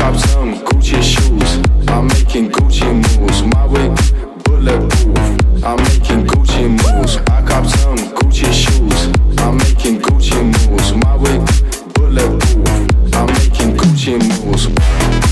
copped some Gucci shoes. I'm making Gucci moves. My way bulletproof. I'm making Gucci moves. I copped some Gucci shoes. I'm making Gucci moves. My way bulletproof. I'm making Gucci moves.